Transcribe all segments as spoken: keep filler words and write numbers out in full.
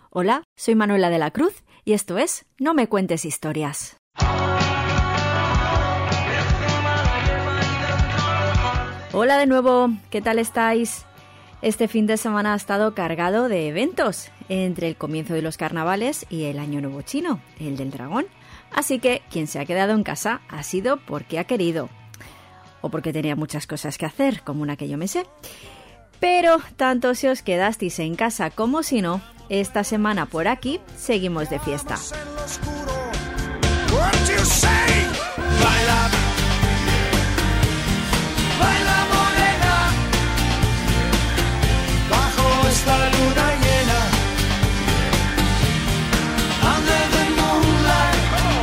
Hola, soy Manuela de la Cruz y esto es No me cuentes historias. Hola de nuevo, ¿qué tal estáis? Este fin de semana ha estado cargado de eventos, entre el comienzo de los carnavales y el Año Nuevo Chino, el del dragón. Así que quien se ha quedado en casa ha sido porque ha querido, o porque tenía muchas cosas que hacer, como una que yo me sé. Pero tanto si os quedasteis en casa como si no, esta semana por aquí seguimos de fiesta. Baila, baila morena, bajo esta luna llena, under the moonlight,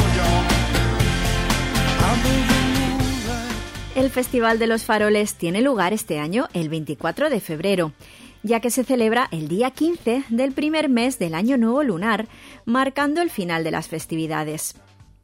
under the moonlight. El Festival de los Faroles tiene lugar este año el veinticuatro de febrero, ya que se celebra el día quince del primer mes del Año Nuevo Lunar, marcando el final de las festividades.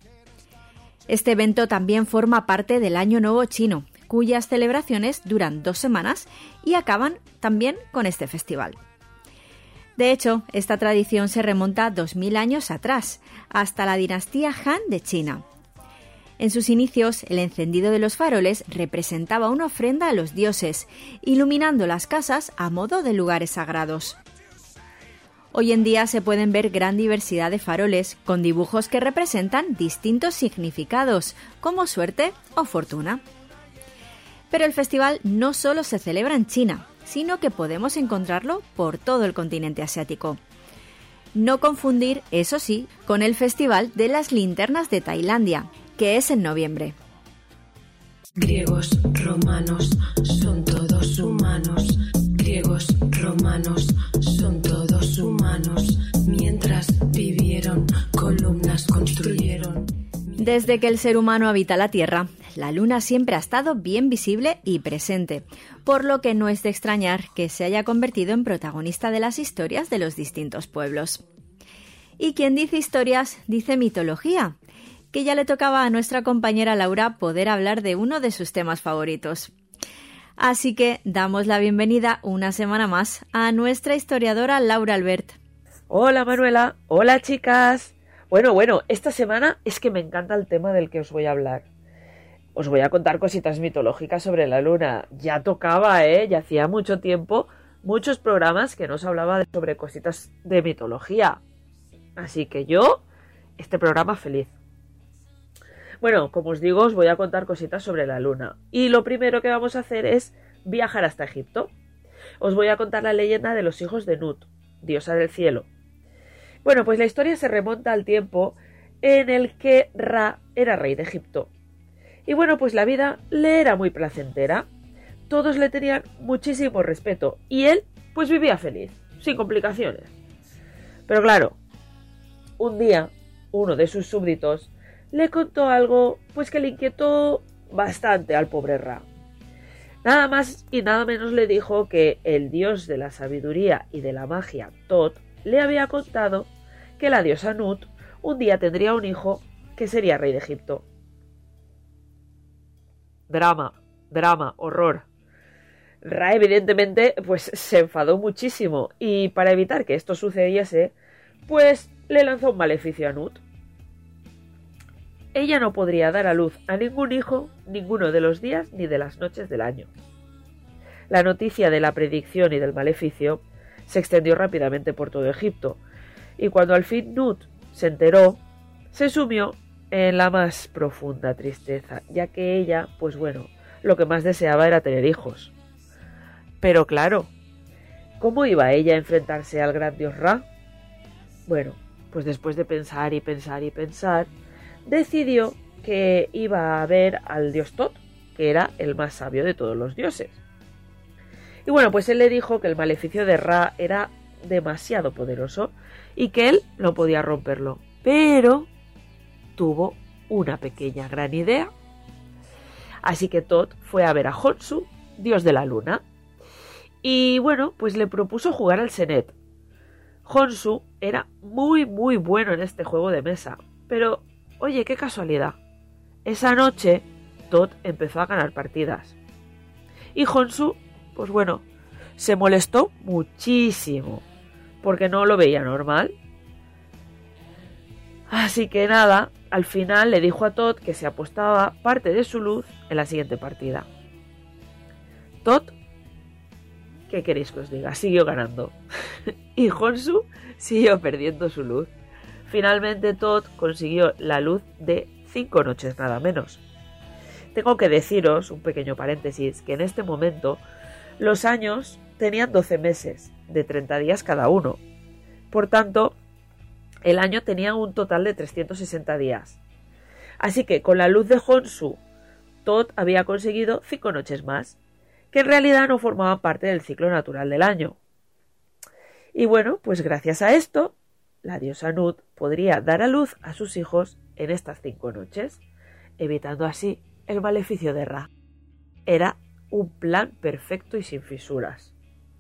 Este evento también forma parte del Año Nuevo Chino, cuyas celebraciones duran dos semanas y acaban también con este festival. De hecho, esta tradición se remonta dos mil años atrás, hasta la dinastía Han de China. En sus inicios, el encendido de los faroles representaba una ofrenda a los dioses, iluminando las casas a modo de lugares sagrados. Hoy en día se pueden ver gran diversidad de faroles con dibujos que representan distintos significados, como suerte o fortuna. Pero el festival no solo se celebra en China, sino que podemos encontrarlo por todo el continente asiático. No confundir, eso sí, con el Festival de las Linternas de Tailandia, que es en noviembre. Griegos, romanos, son todos humanos. Griegos, romanos, son todos humanos. Mientras vivieron, columnas construyeron. Desde que el ser humano habita la Tierra, la Luna siempre ha estado bien visible y presente, por lo que no es de extrañar que se haya convertido en protagonista de las historias de los distintos pueblos. Y quien dice historias, dice mitología, que ya le tocaba a nuestra compañera Laura poder hablar de uno de sus temas favoritos. Así que damos la bienvenida una semana más a nuestra historiadora Laura Albert. Hola Manuela, hola chicas. Bueno, bueno, esta semana es que me encanta el tema del que os voy a hablar. Os voy a contar cositas mitológicas sobre la luna. Ya tocaba, ¿eh? Ya hacía mucho tiempo, muchos programas que nos hablaba sobre cositas de mitología. Así que yo, este programa feliz. Bueno, como os digo, os voy a contar cositas sobre la luna. Y lo primero que vamos a hacer es viajar hasta Egipto. Os voy a contar la leyenda de los hijos de Nut, diosa del cielo. Bueno, pues la historia se remonta al tiempo en el que Ra era rey de Egipto. Y bueno, pues la vida le era muy placentera. Todos le tenían muchísimo respeto. Y él, pues vivía feliz, sin complicaciones. Pero claro, un día, uno de sus súbditos le contó algo pues que le inquietó bastante al pobre Ra. Nada más y nada menos le dijo que el dios de la sabiduría y de la magia, Tot, le había contado que la diosa Nut un día tendría un hijo que sería rey de Egipto. Drama, drama, horror. Ra evidentemente pues se enfadó muchísimo y para evitar que esto sucediese, pues le lanzó un maleficio a Nut. Ella no podría dar a luz a ningún hijo ninguno de los días ni de las noches del año. La noticia de la predicción y del maleficio se extendió rápidamente por todo Egipto, y cuando al fin Nut se enteró, se sumió en la más profunda tristeza, ya que ella, pues bueno, lo que más deseaba era tener hijos. Pero claro, ¿cómo iba ella a enfrentarse al gran dios Ra? Bueno, pues después de pensar y pensar y pensar, decidió que iba a ver al dios Tot, que era el más sabio de todos los dioses. Y bueno, pues él le dijo que el maleficio de Ra era demasiado poderoso y que él no podía romperlo. Pero tuvo una pequeña gran idea. Así que Tot fue a ver a Khonsu, dios de la luna. Y bueno, pues le propuso jugar al Senet. Khonsu era muy muy bueno en este juego de mesa, pero oye, qué casualidad. Esa noche, Tot empezó a ganar partidas. Y Khonsu, pues bueno, se molestó muchísimo. porque no lo veía normal. Así que nada, al final le dijo a Todd que se apostaba parte de su luz en la siguiente partida. Todd, ¿qué queréis que os diga? Siguió ganando. Y Honshu siguió perdiendo su luz. Finalmente Todd consiguió la luz de cinco noches nada menos. Tengo que deciros, un pequeño paréntesis, que en este momento los años tenían doce meses, de treinta días cada uno. Por tanto, el año tenía un total de trescientos sesenta días. Así que con la luz de Honshu, Todd había conseguido cinco noches más, que en realidad no formaban parte del ciclo natural del año. Y bueno, pues gracias a esto, la diosa Nut podría dar a luz a sus hijos en estas cinco noches, evitando así el maleficio de Ra. Era un plan perfecto y sin fisuras.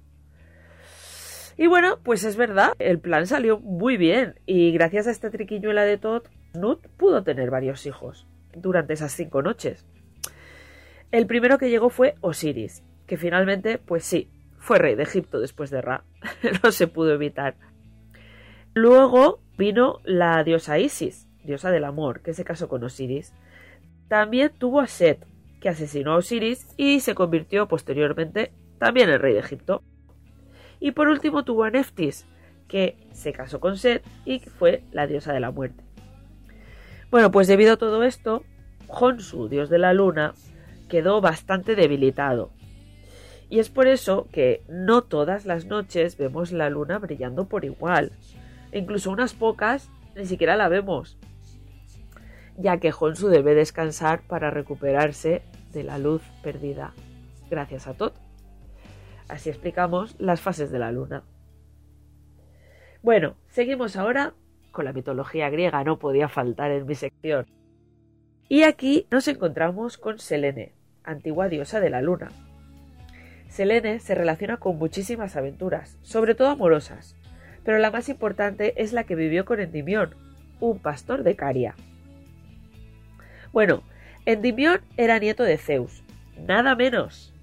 Y bueno, pues es verdad, el plan salió muy bien y gracias a esta triquiñuela de Todd, Nut pudo tener varios hijos durante esas cinco noches. El primero que llegó fue Osiris, que finalmente, pues sí, fue rey de Egipto después de Ra. No se pudo evitar. Luego vino la diosa Isis, diosa del amor, que se casó con Osiris. También tuvo a Set, que asesinó a Osiris y se convirtió posteriormente también en rey de Egipto. Y por último tuvo a Neftis, que se casó con Set y fue la diosa de la muerte. Bueno, pues debido a todo esto, Honshu, dios de la luna, quedó bastante debilitado. Y es por eso que no todas las noches vemos la luna brillando por igual. E incluso unas pocas ni siquiera la vemos, ya que Honshu debe descansar para recuperarse de la luz perdida gracias a Todd. Así explicamos las fases de la luna. Bueno, seguimos ahora con la mitología griega, no podía faltar en mi sección. Y aquí nos encontramos con Selene, antigua diosa de la luna. Selene se relaciona con muchísimas aventuras, sobre todo amorosas, pero la más importante es la que vivió con Endimión, un pastor de Caria. Bueno, Endimión era nieto de Zeus, nada menos.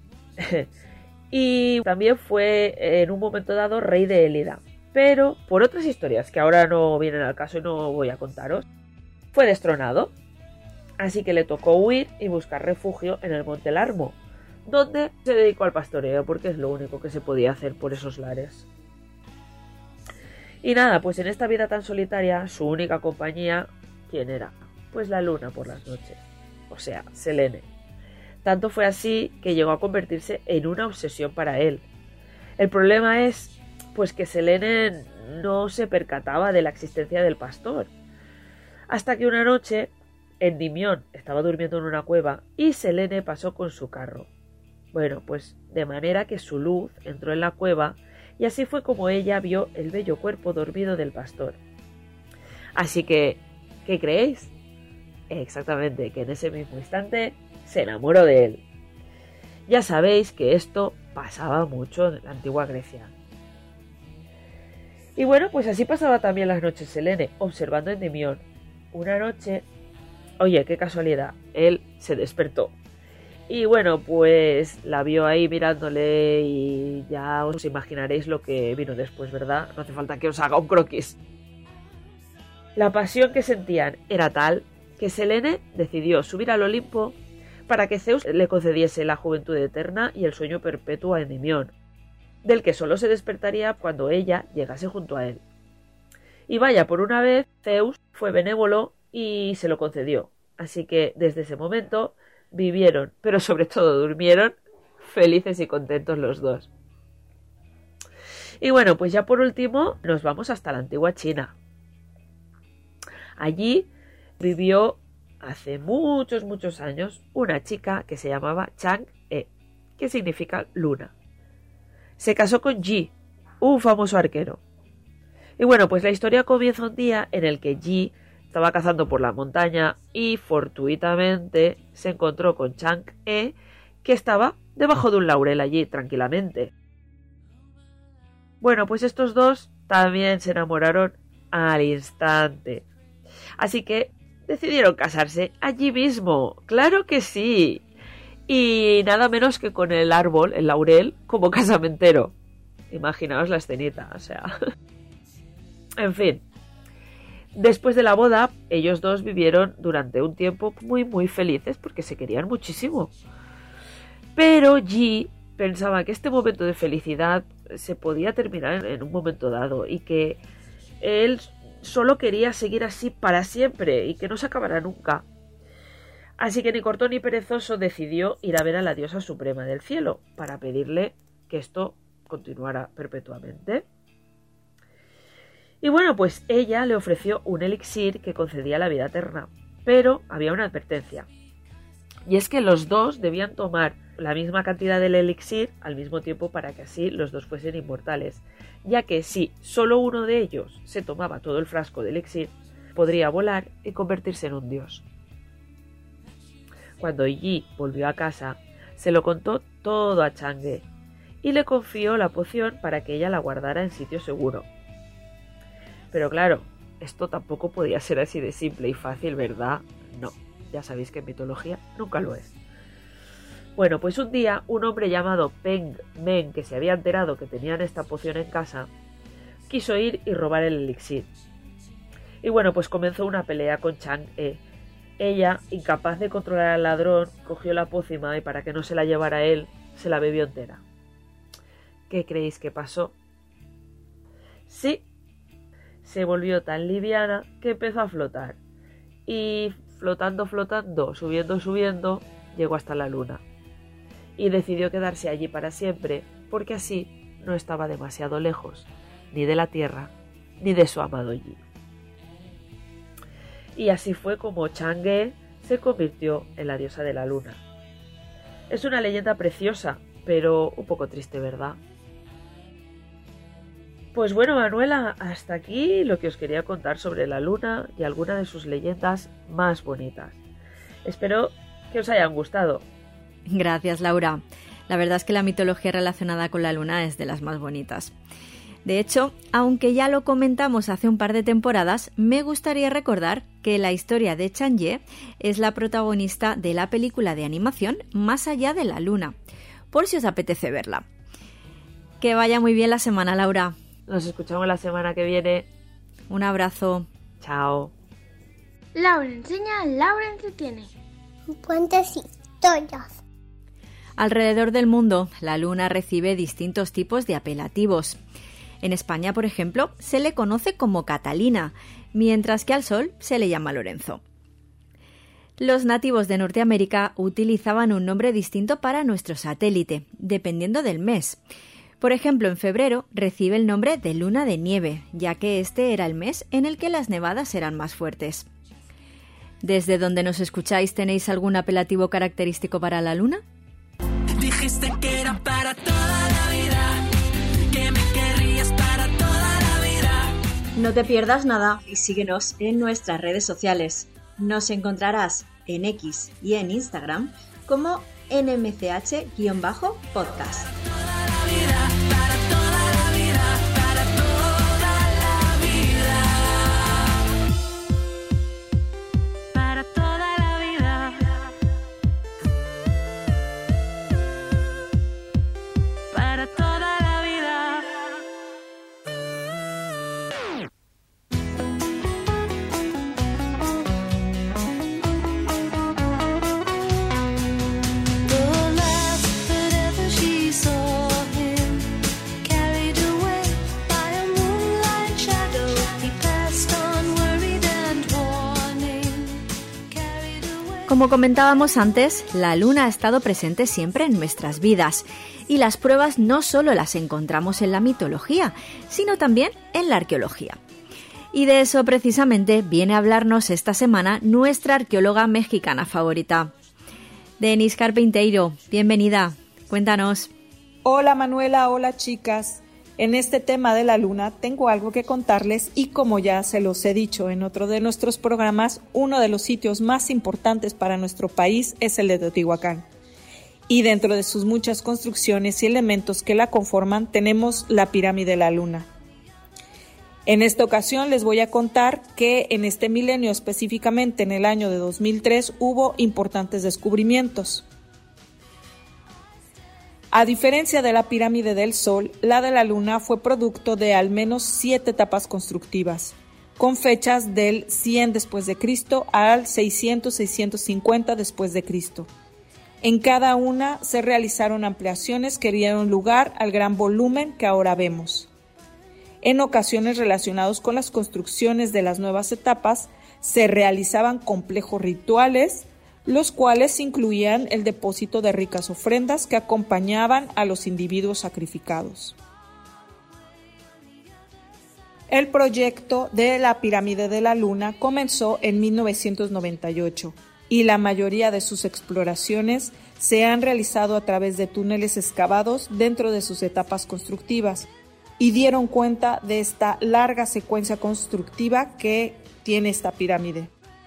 Y también fue en un momento dado rey de Élida, pero por otras historias que ahora no vienen al caso y no voy a contaros, fue destronado. Así que le tocó huir y buscar refugio en el monte Larmo, donde se dedicó al pastoreo porque es lo único que se podía hacer por esos lares. Y nada, pues en esta vida tan solitaria, su única compañía, ¿quién era? Pues la luna por las noches, o sea, Selene. Tanto fue así que llegó a convertirse en una obsesión para él. El problema es, pues que Selene no se percataba de la existencia del pastor. Hasta que una noche, Endimión estaba durmiendo en una cueva y Selene pasó con su carro. Bueno, pues de manera que su luz entró en la cueva y así fue como ella vio el bello cuerpo dormido del pastor. Así que, ¿qué creéis? Exactamente, que en ese mismo instante se enamoró de él. Ya sabéis que esto pasaba mucho en la antigua Grecia. Y bueno, pues así pasaba también las noches Selene, observando a Endimión. Una noche, oye, qué casualidad, él se despertó. Y bueno, pues la vio ahí mirándole y ya os imaginaréis lo que vino después, ¿verdad? No hace falta que os haga un croquis. La pasión que sentían era tal que Selene decidió subir al Olimpo para que Zeus le concediese la juventud eterna y el sueño perpetuo a Endimión, del que solo se despertaría cuando ella llegase junto a él. Y vaya, por una vez, Zeus fue benévolo y se lo concedió. Así que desde ese momento vivieron, pero sobre todo durmieron, felices y contentos los dos. Y bueno, pues ya por último nos vamos hasta la antigua China. Allí vivió hace muchos, muchos años una chica que se llamaba Chang'e, que significa luna. Se casó con Yi, un famoso arquero. Y bueno, pues la historia comienza un día en el que Yi estaba cazando por la montaña y fortuitamente se encontró con Chang'e, que estaba debajo de un laurel allí tranquilamente. Bueno, pues estos dos también se enamoraron al instante. Así que decidieron casarse allí mismo. ¡Claro que sí! Y nada menos que con el árbol, el laurel, como casamentero. Imaginaos la escenita, o sea. En fin, después de la boda, ellos dos vivieron durante un tiempo muy muy felices porque se querían muchísimo. Pero Yi pensaba que este momento de felicidad se podía terminar en un momento dado y que él solo quería seguir así para siempre y que no se acabara nunca. Así que ni corto ni perezoso decidió ir a ver a la diosa suprema del cielo para pedirle que esto continuara perpetuamente. Y bueno, pues ella le ofreció un elixir que concedía la vida eterna, pero había una advertencia. Y es que los dos debían tomar la misma cantidad del elixir al mismo tiempo para que así los dos fuesen inmortales, ya que si solo uno de ellos se tomaba todo el frasco de elixir, podría volar y convertirse en un dios. Cuando Yi volvió a casa, se lo contó todo a Chang'e y le confió la poción para que ella la guardara en sitio seguro. Pero claro, esto tampoco podía ser así de simple y fácil, ¿verdad? No, ya sabéis que en mitología nunca lo es. Bueno, pues un día un hombre llamado Peng Men, que se había enterado que tenían esta poción en casa, quiso ir y robar el elixir. Y bueno, pues comenzó una pelea con Chang'e. Ella, incapaz de controlar al ladrón, cogió la pócima y para que no se la llevara él, se la bebió entera. ¿Qué creéis que pasó? Sí, se volvió tan liviana que empezó a flotar. Y flotando, flotando, subiendo, subiendo, llegó hasta la luna. Y decidió quedarse allí para siempre, porque así no estaba demasiado lejos, ni de la Tierra, ni de su amado Yi. Y así fue como Chang'e se convirtió en la diosa de la luna. Es una leyenda preciosa, pero un poco triste, ¿verdad? Pues bueno, Manuela, hasta aquí lo que os quería contar sobre la luna y alguna de sus leyendas más bonitas. Espero que os hayan gustado. Gracias, Laura. La verdad es que la mitología relacionada con la luna es de las más bonitas. De hecho, aunque ya lo comentamos hace un par de temporadas, me gustaría recordar que la historia de Chang'e es la protagonista de la película de animación Más allá de la luna, por si os apetece verla. Que vaya muy bien la semana, Laura. Nos escuchamos la semana que viene. Un abrazo. Chao. Laura enseña, Laura entretiene. Cuentos y historias. Alrededor del mundo, la luna recibe distintos tipos de apelativos. En España, por ejemplo, se le conoce como Catalina, mientras que al Sol se le llama Lorenzo. Los nativos de Norteamérica utilizaban un nombre distinto para nuestro satélite, dependiendo del mes. Por ejemplo, en febrero recibe el nombre de luna de nieve, ya que este era el mes en el que las nevadas eran más fuertes. ¿Desde donde nos escucháis tenéis algún apelativo característico para la luna? Dijiste que era para toda la vida, que me querrías para toda la vida. No te pierdas nada y síguenos en nuestras redes sociales. Nos encontrarás en X y en Instagram como N M C H-podcast. Como comentábamos antes, la luna ha estado presente siempre en nuestras vidas y las pruebas no solo las encontramos en la mitología, sino también en la arqueología. Y de eso precisamente viene a hablarnos esta semana nuestra arqueóloga mexicana favorita. Denise Carpinteiro, bienvenida, cuéntanos. Hola Manuela, hola chicas. En este tema de la luna tengo algo que contarles y como ya se los he dicho en otro de nuestros programas, uno de los sitios más importantes para nuestro país es el de Teotihuacán. Y dentro de sus muchas construcciones y elementos que la conforman tenemos la pirámide de la luna. En esta ocasión les voy a contar que en este milenio, específicamente en el año de dos mil tres, hubo importantes descubrimientos. A diferencia de la pirámide del Sol, la de la Luna fue producto de al menos siete etapas constructivas, con fechas del cien después de Cristo al seiscientos a seiscientos cincuenta después de Cristo. En cada una se realizaron ampliaciones que dieron lugar al gran volumen que ahora vemos. En ocasiones relacionados con las construcciones de las nuevas etapas, se realizaban complejos rituales, los cuales incluían el depósito de ricas ofrendas que acompañaban a los individuos sacrificados. El proyecto de la pirámide de la Luna comenzó en mil novecientos noventa y ocho y la mayoría de sus exploraciones se han realizado a través de túneles excavados dentro de sus etapas constructivas y dieron cuenta de esta larga secuencia constructiva que tiene esta pirámide.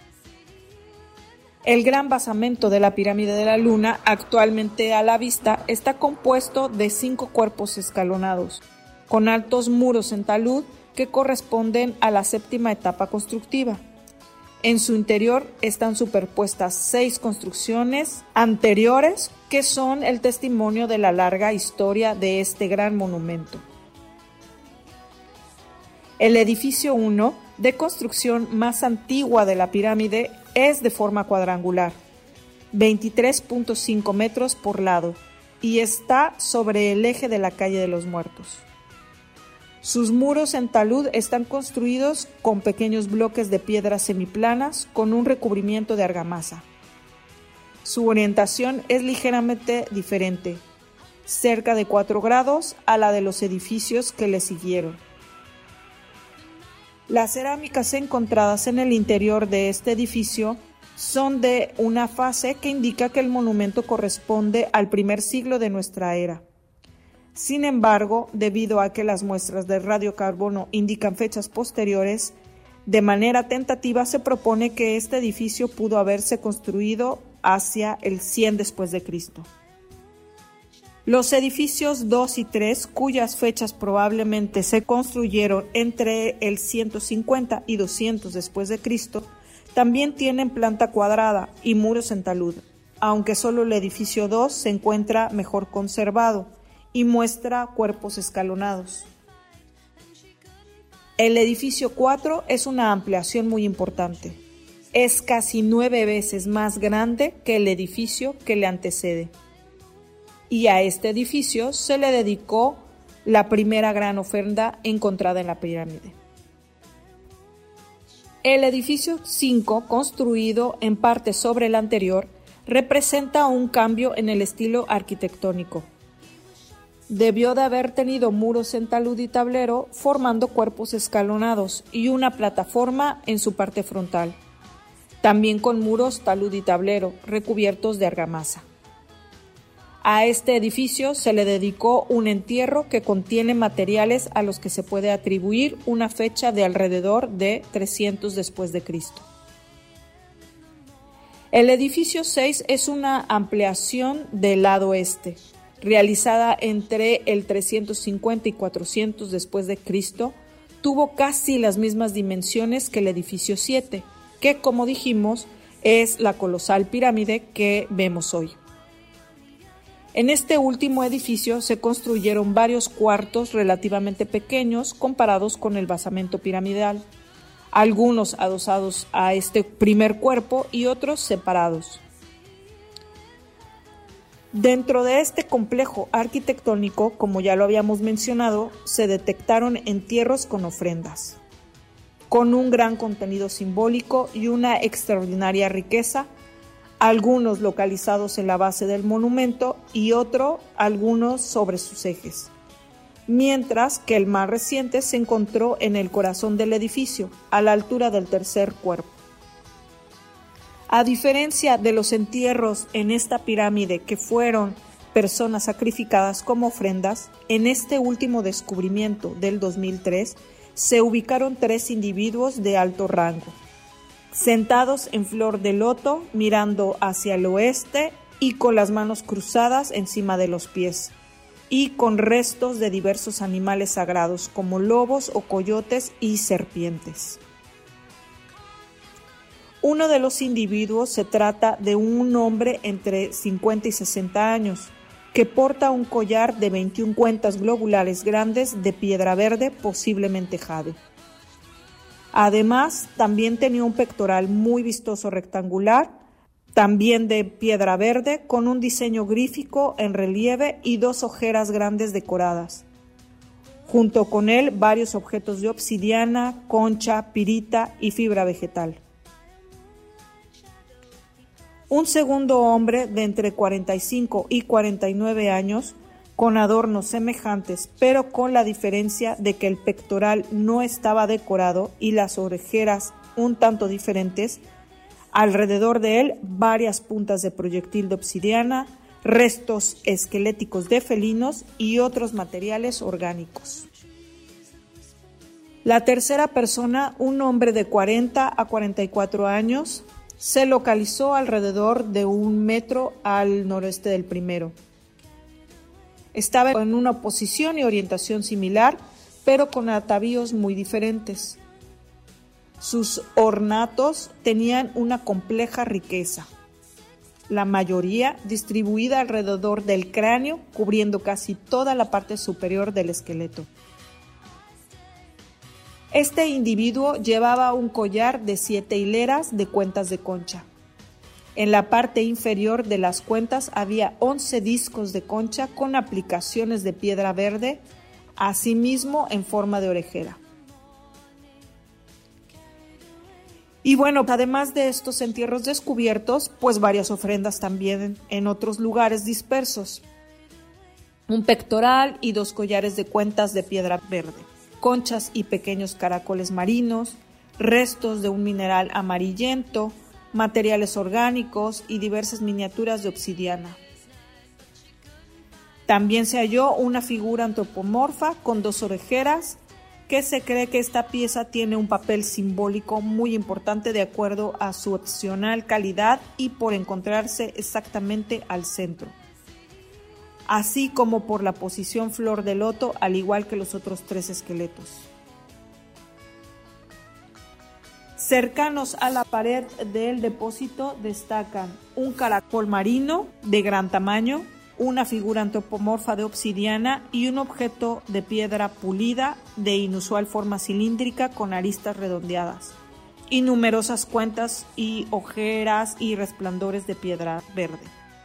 El gran basamento de la pirámide de la Luna, actualmente a la vista, está compuesto de cinco cuerpos escalonados, con altos muros en talud que corresponden a la séptima etapa constructiva. En su interior están superpuestas seis construcciones anteriores que son el testimonio de la larga historia de este gran monumento. El edificio uno, de construcción más antigua de la pirámide, es de forma cuadrangular, veintitrés punto cinco metros por lado, y está sobre el eje de la calle de los Muertos. Sus muros en talud están construidos con pequeños bloques de piedras semiplanas con un recubrimiento de argamasa. Su orientación es ligeramente diferente, cerca de cuatro grados a la de los edificios que le siguieron. Las cerámicas encontradas en el interior de este edificio son de una fase que indica que el monumento corresponde al primer siglo de nuestra era. Sin embargo, debido a que las muestras de radiocarbono indican fechas posteriores, de manera tentativa se propone que este edificio pudo haberse construido hacia el cien después de Cristo. Los edificios dos y tres, cuyas fechas probablemente se construyeron entre el ciento cincuenta y doscientos después de Cristo, también tienen planta cuadrada y muros en talud, aunque solo el edificio dos se encuentra mejor conservado y muestra cuerpos escalonados. El edificio cuatro es una ampliación muy importante. Es casi nueve veces más grande que el edificio que le antecede. Y a este edificio se le dedicó la primera gran ofrenda encontrada en la pirámide. El edificio cinco, construido en parte sobre el anterior, representa un cambio en el estilo arquitectónico. Debió de haber tenido muros en talud y tablero formando cuerpos escalonados y una plataforma en su parte frontal, también con muros talud y tablero recubiertos de argamasa. A este edificio se le dedicó un entierro que contiene materiales a los que se puede atribuir una fecha de alrededor de trescientos después de Cristo. El edificio seis es una ampliación del lado este, realizada entre el trescientos cincuenta y cuatrocientos después de Cristo, tuvo casi las mismas dimensiones que el edificio siete, que como dijimos es la colosal pirámide que vemos hoy. En este último edificio se construyeron varios cuartos relativamente pequeños comparados con el basamento piramidal, algunos adosados a este primer cuerpo y otros separados. Dentro de este complejo arquitectónico, como ya lo habíamos mencionado, se detectaron entierros con ofrendas, con un gran contenido simbólico y una extraordinaria riqueza, algunos localizados en la base del monumento y otros algunos sobre sus ejes, mientras que el más reciente se encontró en el corazón del edificio, a la altura del tercer cuerpo. A diferencia de los entierros en esta pirámide que fueron personas sacrificadas como ofrendas, en este último descubrimiento del dos mil tres se ubicaron tres individuos de alto rango, sentados en flor de loto, mirando hacia el oeste y con las manos cruzadas encima de los pies, y con restos de diversos animales sagrados como lobos o coyotes y serpientes. Uno de los individuos se trata de un hombre entre cincuenta y sesenta años, que porta un collar de veintiuna cuentas globulares grandes de piedra verde, posiblemente jade. Además, también tenía un pectoral muy vistoso rectangular, también de piedra verde, con un diseño grífico en relieve y dos ojeras grandes decoradas. Junto con él, varios objetos de obsidiana, concha, pirita y fibra vegetal. Un segundo hombre de entre cuarenta y cinco y cuarenta y nueve años, con adornos semejantes, pero con la diferencia de que el pectoral no estaba decorado y las orejeras un tanto diferentes. Alrededor de él, varias puntas de proyectil de obsidiana, restos esqueléticos de felinos y otros materiales orgánicos. La tercera persona, un hombre de cuarenta a cuarenta y cuatro años, se localizó alrededor de un metro al noroeste del primero. Estaba en una posición y orientación similar, pero con atavíos muy diferentes. Sus ornatos tenían una compleja riqueza, la mayoría distribuida alrededor del cráneo, cubriendo casi toda la parte superior del esqueleto. Este individuo llevaba un collar de siete hileras de cuentas de concha. En la parte inferior de las cuentas había once discos de concha con aplicaciones de piedra verde, asimismo en forma de orejera. Y bueno, además de estos entierros descubiertos, pues varias ofrendas también en otros lugares dispersos. Un pectoral y dos collares de cuentas de piedra verde, conchas y pequeños caracoles marinos, restos de un mineral amarillento, materiales orgánicos y diversas miniaturas de obsidiana. También se halló una figura antropomorfa con dos orejeras, que se cree que esta pieza tiene un papel simbólico muy importante de acuerdo a su opcional calidad y por encontrarse exactamente al centro, así como por la posición flor de loto, al igual que los otros tres esqueletos. Cercanos a la pared del depósito destacan un caracol marino de gran tamaño, una figura antropomorfa de obsidiana y un objeto de piedra pulida de inusual forma cilíndrica con aristas redondeadas, y numerosas cuentas y ojeras y resplandores de piedra verde.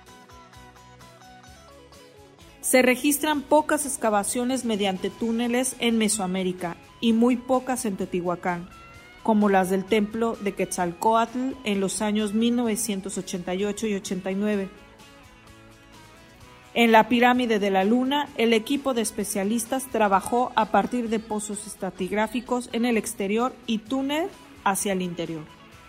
Se registran pocas excavaciones mediante túneles en Mesoamérica y muy pocas en Teotihuacán, como las del templo de Quetzalcóatl en los años mil novecientos ochenta y ocho y ochenta y nueve. En la pirámide de la Luna, el equipo de especialistas trabajó a partir de pozos estratigráficos en el exterior y túnel hacia el interior.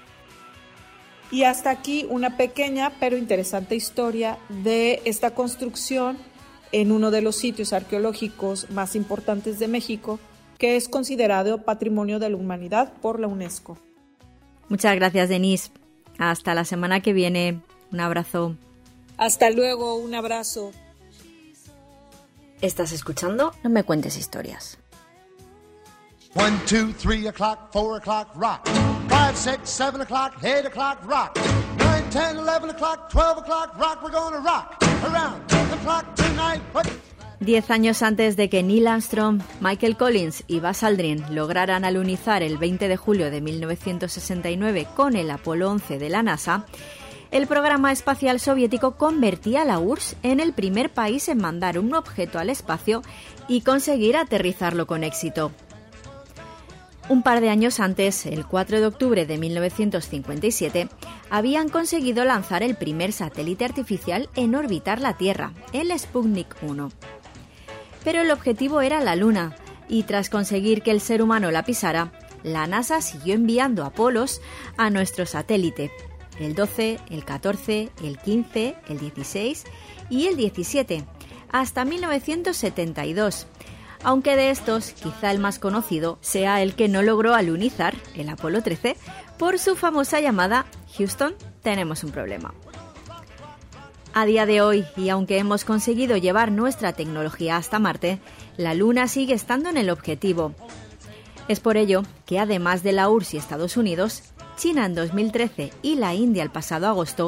Y hasta aquí una pequeña pero interesante historia de esta construcción en uno de los sitios arqueológicos más importantes de México, que es considerado Patrimonio de la Humanidad por la UNESCO. Muchas gracias, Denise. Hasta la semana que viene. Un abrazo. Hasta luego, un abrazo. ¿Estás escuchando? No me cuentes historias. One, two, three o'clock, four o'clock, rock. Five, six, seven o'clock, eight o'clock, rock. Nine, ten, eleven o'clock, twelve o'clock, rock. We're gonna rock around the clock tonight. What? Diez años antes de que Neil Armstrong, Michael Collins y Buzz Aldrin lograran alunizar el veinte de julio de mil novecientos sesenta y nueve con el Apolo once de la NASA, el programa espacial soviético convertía a la U R S S en el primer país en mandar un objeto al espacio y conseguir aterrizarlo con éxito. Un par de años antes, el cuatro de octubre de mil novecientos cincuenta y siete, habían conseguido lanzar el primer satélite artificial en orbitar la Tierra, el Sputnik uno. Pero el objetivo era la Luna, y tras conseguir que el ser humano la pisara, la NASA siguió enviando Apolos a nuestro satélite, el doce, el catorce, el quince, el dieciséis y el diecisiete, hasta mil novecientos setenta y dos, aunque de estos quizá el más conocido sea el que no logró alunizar, el Apolo trece, por su famosa llamada Houston, tenemos un problema. A día de hoy, y aunque hemos conseguido llevar nuestra tecnología hasta Marte, la Luna sigue estando en el objetivo. Es por ello que, además de la U R S S y Estados Unidos, China en dos mil trece y la India el pasado agosto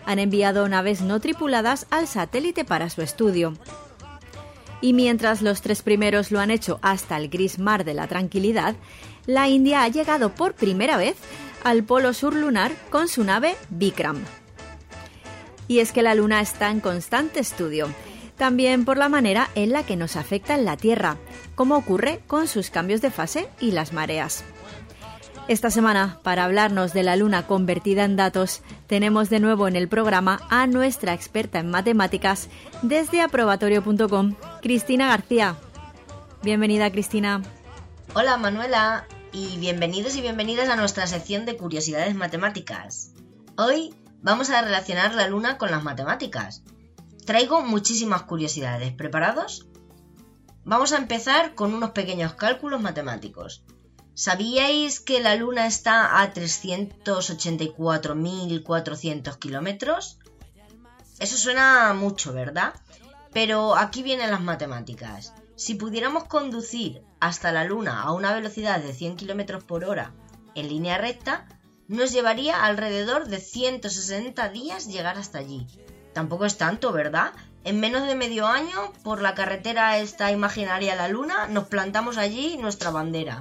Han enviado naves no tripuladas al satélite para su estudio. Y mientras los tres primeros lo han hecho hasta el gris mar de la tranquilidad, la India ha llegado por primera vez al polo sur lunar con su nave Vikram. Y es que la Luna está en constante estudio, también por la manera en la que nos afecta en la Tierra, como ocurre con sus cambios de fase y las mareas. Esta semana, para hablarnos de la Luna convertida en datos, tenemos de nuevo en el programa a nuestra experta en matemáticas desde aprobatorio punto com, Cristina García. Bienvenida, Cristina. Hola, Manuela, y bienvenidos y bienvenidas a nuestra sección de curiosidades matemáticas. Hoy vamos a relacionar la Luna con las matemáticas. Traigo muchísimas curiosidades. ¿Preparados? Vamos a empezar con unos pequeños cálculos matemáticos. ¿Sabíais que la Luna está a trescientos ochenta y cuatro mil cuatrocientos kilómetros? Eso suena mucho, ¿verdad? Pero aquí vienen las matemáticas. Si pudiéramos conducir hasta la Luna a una velocidad de cien kilómetros por hora en línea recta, nos llevaría alrededor de ciento sesenta días llegar hasta allí. Tampoco es tanto, ¿verdad? En menos de medio año, por la carretera esta imaginaria a la Luna, nos plantamos allí nuestra bandera.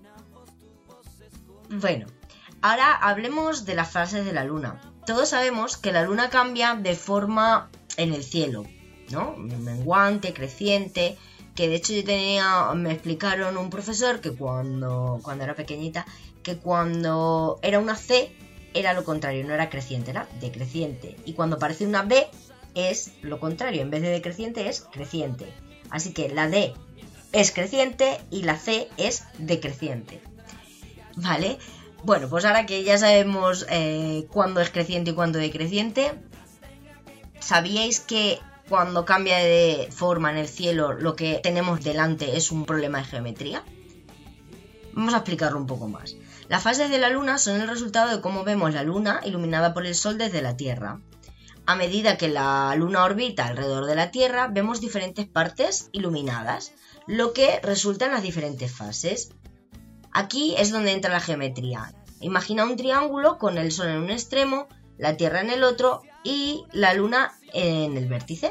Bueno, ahora hablemos de las fases de la Luna. Todos sabemos que la Luna cambia de forma en el cielo, ¿no? Menguante, creciente, que de hecho yo tenía, me explicaron un profesor que cuando, cuando era pequeñita, que cuando era una C era lo contrario, no era creciente, era decreciente. Y cuando aparece una B es lo contrario, en vez de decreciente es creciente. Así que la D es creciente y la C es decreciente. ¿Vale? Bueno, pues ahora que ya sabemos eh, cuándo es creciente y cuándo decreciente, ¿sabíais que cuando cambia de forma en el cielo lo que tenemos delante es un problema de geometría? Vamos a explicarlo un poco más. Las fases de la Luna son el resultado de cómo vemos la Luna iluminada por el Sol desde la Tierra. A medida que la Luna orbita alrededor de la Tierra, vemos diferentes partes iluminadas, lo que resulta en las diferentes fases. Aquí es donde entra la geometría. Imagina un triángulo con el Sol en un extremo, la Tierra en el otro y la Luna en el vértice.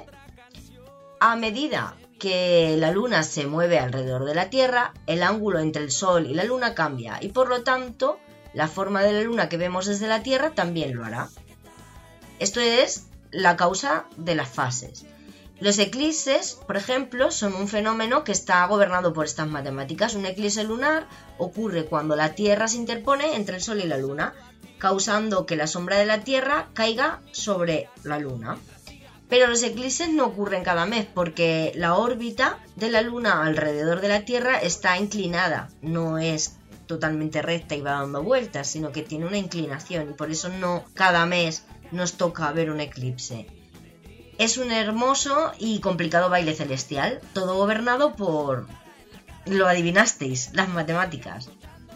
A medida que la Luna se mueve alrededor de la Tierra, el ángulo entre el Sol y la Luna cambia y por lo tanto la forma de la Luna que vemos desde la Tierra también lo hará. Esto es la causa de las fases. Los eclipses, por ejemplo, son un fenómeno que está gobernado por estas matemáticas. Un eclipse lunar ocurre cuando la Tierra se interpone entre el Sol y la Luna, causando que la sombra de la Tierra caiga sobre la Luna. Pero los eclipses no ocurren cada mes porque la órbita de la Luna alrededor de la Tierra está inclinada, no es totalmente recta y va dando vueltas, sino que tiene una inclinación y por eso no cada mes nos toca ver un eclipse. Es un hermoso y complicado baile celestial, todo gobernado por... lo adivinasteis, las matemáticas.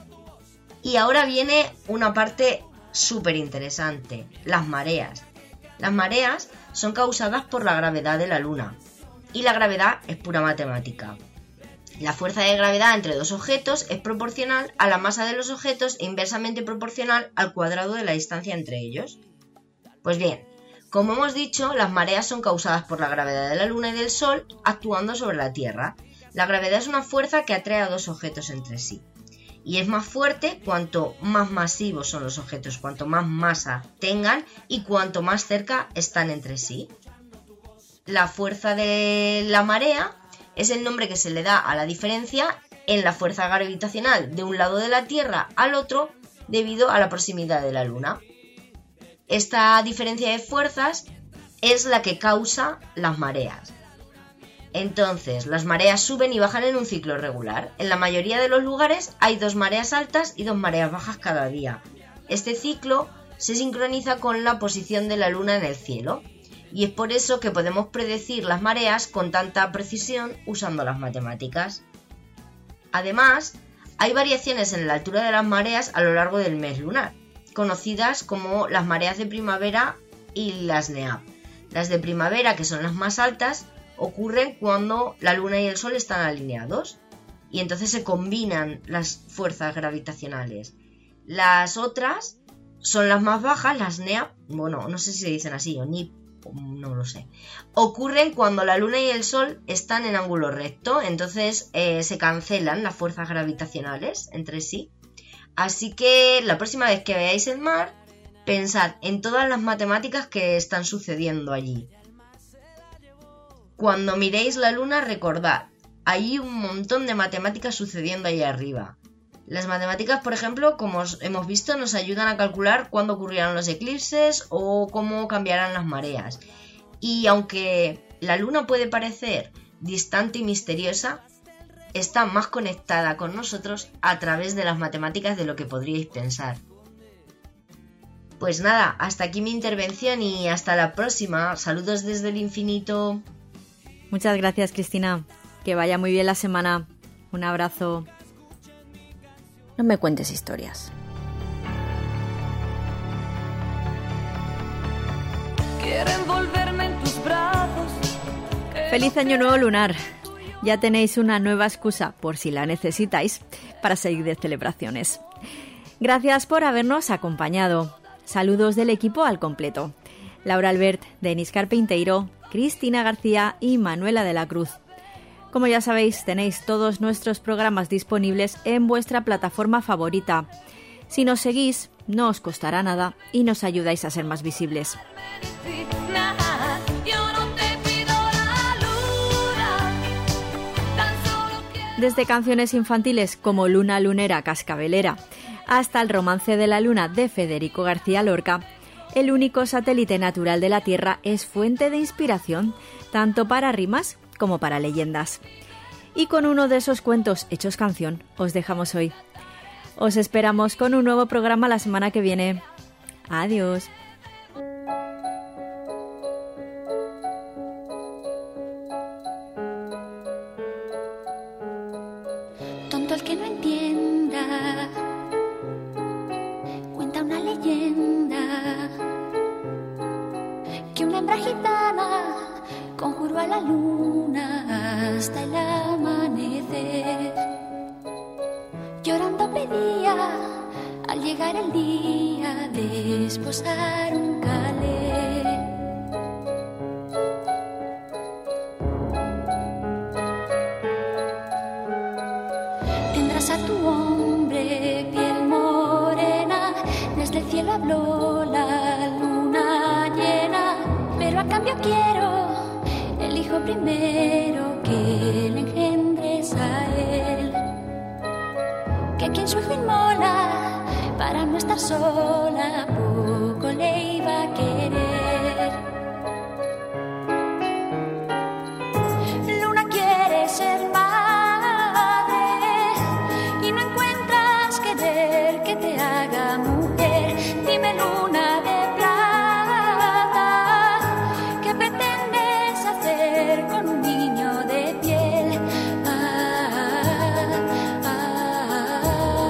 Y ahora viene una parte súper interesante, las mareas. Las mareas son causadas por la gravedad de la Luna, y la gravedad es pura matemática. La fuerza de gravedad entre dos objetos es proporcional a la masa de los objetos e inversamente proporcional al cuadrado de la distancia entre ellos. Pues bien, como hemos dicho, las mareas son causadas por la gravedad de la Luna y del Sol actuando sobre la Tierra. La gravedad es una fuerza que atrae a dos objetos entre sí. Y es más fuerte cuanto más masivos son los objetos, cuanto más masa tengan y cuanto más cerca están entre sí. La fuerza de la marea es el nombre que se le da a la diferencia en la fuerza gravitacional de un lado de la Tierra al otro debido a la proximidad de la Luna. Esta diferencia de fuerzas es la que causa las mareas. Entonces, las mareas suben y bajan en un ciclo regular. En la mayoría de los lugares hay dos mareas altas y dos mareas bajas cada día. Este ciclo se sincroniza con la posición de la Luna en el cielo y es por eso que podemos predecir las mareas con tanta precisión usando las matemáticas. Además, hay variaciones en la altura de las mareas a lo largo del mes lunar, conocidas como las mareas de primavera y las NEAP. Las de primavera, que son las más altas, ocurren cuando la Luna y el Sol están alineados y entonces se combinan las fuerzas gravitacionales. Las otras son las más bajas, las N E A P, bueno, no sé si se dicen así, o N I P, no lo sé, ocurren cuando la Luna y el Sol están en ángulo recto, entonces eh, se cancelan las fuerzas gravitacionales entre sí. Así que la próxima vez que veáis el mar, pensad en todas las matemáticas que están sucediendo allí. Cuando miréis la Luna, recordad, hay un montón de matemáticas sucediendo allá arriba. Las matemáticas, por ejemplo, como hemos visto, nos ayudan a calcular cuándo ocurrirán los eclipses o cómo cambiarán las mareas. Y aunque la Luna puede parecer distante y misteriosa, está más conectada con nosotros a través de las matemáticas de lo que podríais pensar. Pues nada, hasta aquí mi intervención y hasta la próxima. Saludos desde el infinito. Muchas gracias, Cristina. Que vaya muy bien la semana. Un abrazo. No me cuentes historias. Quiero envolverme en tus brazos. Feliz Año Nuevo Lunar. Ya tenéis una nueva excusa, por si la necesitáis, para seguir de celebraciones. Gracias por habernos acompañado. Saludos del equipo al completo. Laura Albert, Denis Carpinteiro, Cristina García y Manuela de la Cruz. Como ya sabéis, tenéis todos nuestros programas disponibles en vuestra plataforma favorita. Si nos seguís, no os costará nada y nos ayudáis a ser más visibles. Desde canciones infantiles como Luna Lunera Cascabelera hasta el Romance de la Luna de Federico García Lorca, el único satélite natural de la Tierra es fuente de inspiración tanto para rimas como para leyendas. Y con uno de esos cuentos hechos canción os dejamos hoy. Os esperamos con un nuevo programa la semana que viene. Adiós. Tonto el que no entienda, cuenta una leyenda, que una hembra gitana conjuró a la luna hasta el amanecer. Llorando pedía al llegar el día de esposar un calé. Tendrás a tu hombre piel morena, desde el cielo habló la luna llena, pero a cambio quiero el hijo primero que le engendres a él, que quien su hijo inmola para no estar sola poco le iba a querer. Luna quiere ser madre y no encuentras querer que te haga mujer. Dime, luna de plata, ¿qué pretendes hacer con un niño de piel? Ah, ah,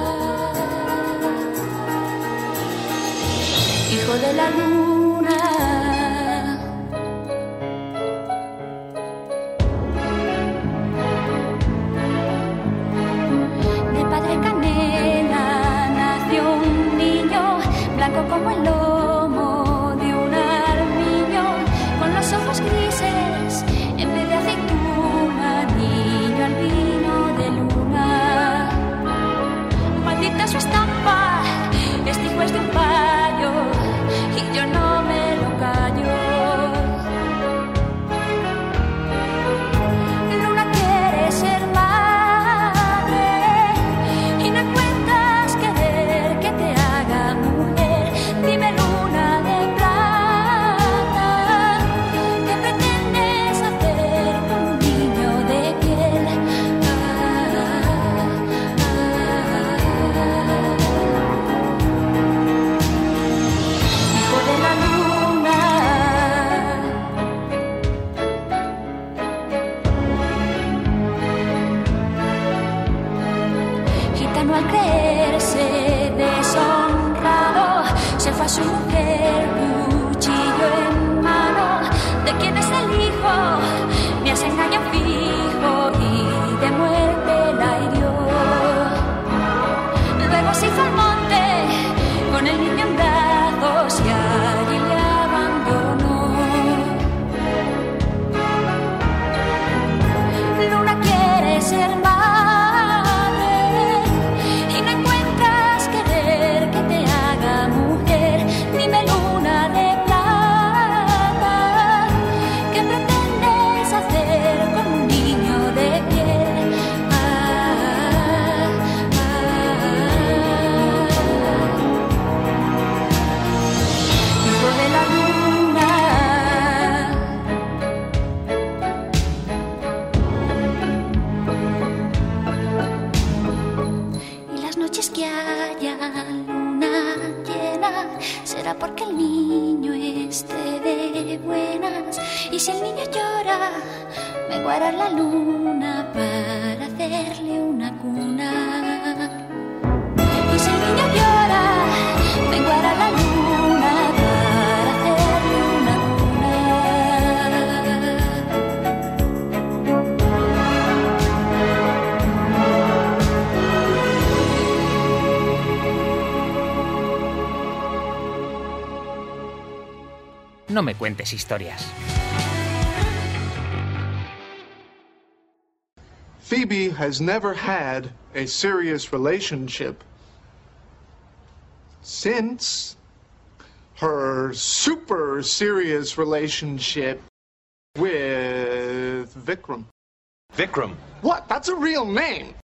ah. Hijo de la luna, de padre canela nació un niño, blanco como el lomo de un armiño, con los ojos grises en vez de aceituna, niño albino de luna. Maldita su estampa, este hijo es de un payo y yo no me lo callo. Luna quiere ser madre y no encuentras querer que te haga mujer. Dímelo. luna llena, será porque el niño esté de buenas. Y si el niño llora, me guarda la luna para hacerle una cuna. Y si el niño llora, me guarda la luna para hacerle una cuna. No me cuentes historias. Phoebe has never had a serious relationship since her super serious relationship with Vikram. Vikram? What? That's a real name.